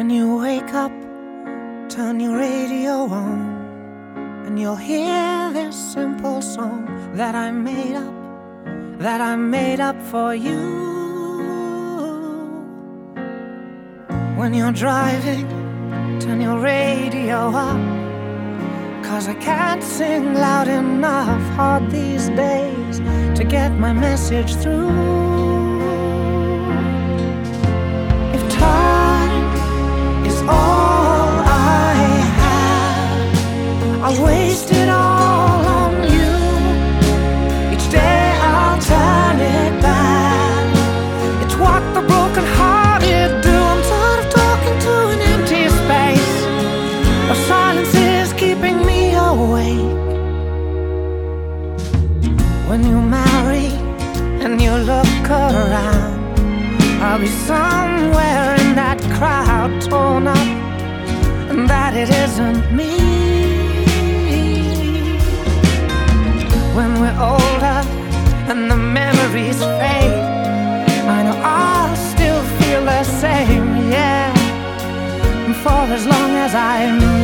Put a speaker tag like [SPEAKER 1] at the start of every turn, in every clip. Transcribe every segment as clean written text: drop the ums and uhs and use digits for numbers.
[SPEAKER 1] When you wake up, turn your radio on, and you'll hear this simple song that I made up for you. When you're driving, turn your radio up, 'cause I can't sing loud enough hard these days to get my message through. If time is all I have, I'll waste it all on you. Each day I'll turn it back. It's what the broken-hearted do. I'm tired of talking to an empty space, of silence is keeping me awake. When you marry and you look around, I'll be somewhere in that crowd, torn up, and that it isn't me. When we're older and the memories fade, I know I'll still feel the same, yeah, and for as long as I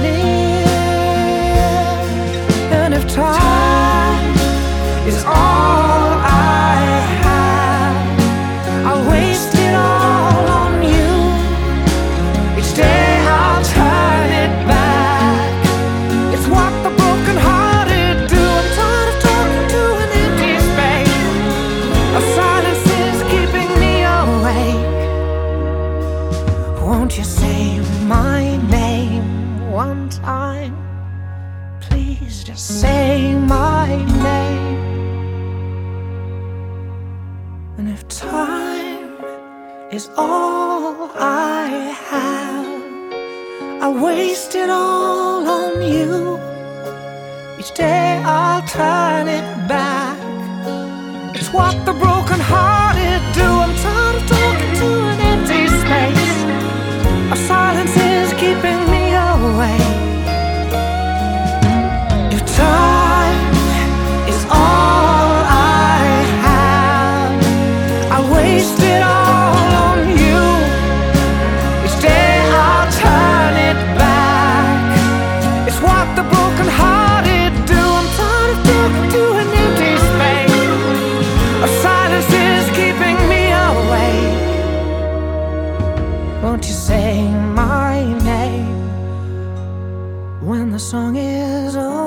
[SPEAKER 1] live. And if time is all I have, I'll waste it all on you. Each day I'll turn it back. It's what the broken-hearted do. I'm tired of talking to an empty space, of silence is keeping me awake. Won't you say my name one time? Please just say my name. And if time is all I have, I waste it all on you. Each day I'll turn it back. It's what the broken-hearted do. I'm tired of talking to an empty space, our silence is keeping me awake. If time is all I have, I waste it all on you. Each day I'll turn it back. It's what the broken-hearted do. I'm tired of talking to an empty space, our silence is keeping me awake. Won't you say my name when the song is over?